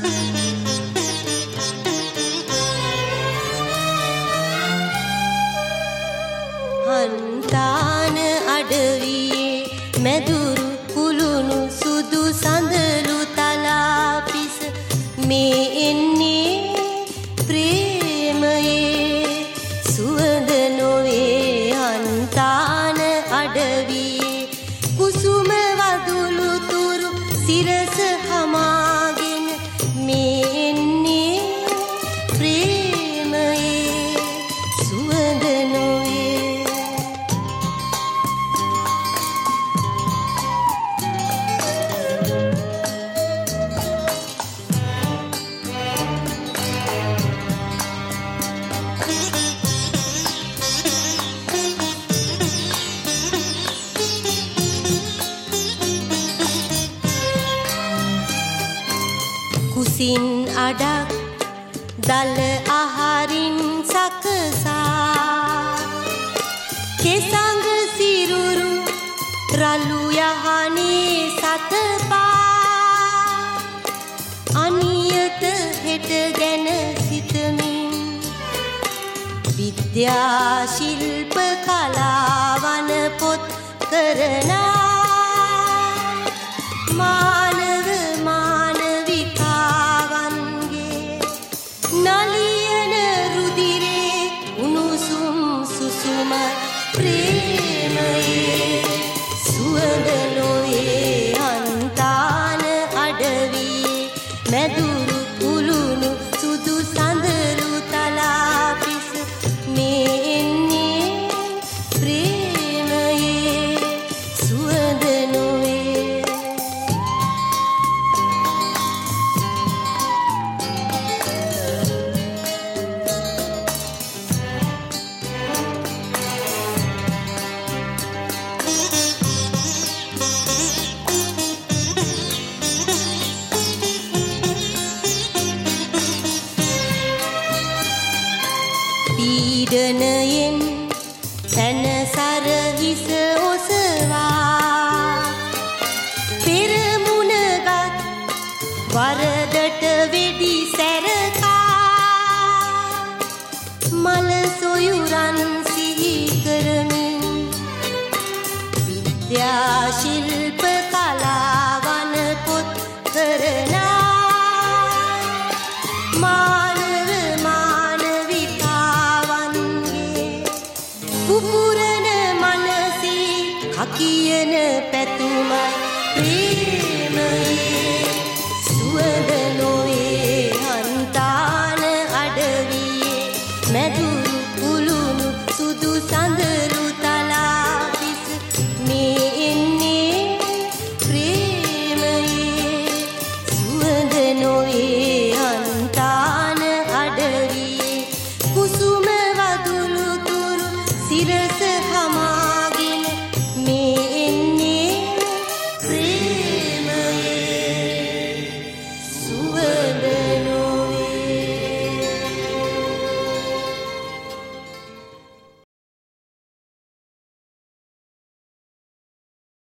හන්තාන අඩවියේ මැදුරු කුළුණු සුදු සඳලු තලා පිස මේ එන්නේ ප්‍රේමයේ සුවඳ නොවේ. හන්තාන අඩවියේ කුසුම වදුළු තුරු සිරස හමාගෙන මේ එන්නේ ප්‍රේමයේ සුවඳ නොවේ. කුසින් අඩක් දල අහරින් සකසා කෙසඟ සිරුරු රළු යහනේ සතපා අනියත හෙට ගැන සිතමින් විද්‍යා ශිල්ප කලාවන පොත් කරනා මානව නලියන රුධිරේ උණුසුම් සුසුම ප්‍රේමයේ සුවඳ නොවේ. හන්තාන අඩවියේ මැදුරු කුළුණු සුදු සඳලු තලා පිස මේ එන්නේ ප්‍රේමයේ සුවඳ නොවේ. පීඩනයෙන් සැනසර හිස ඔසවා පෙරමුණගත් වරදට වෙඩි සැරකා මල සොයුරන් සිහි කරමින් විද්‍යා ශිල්ප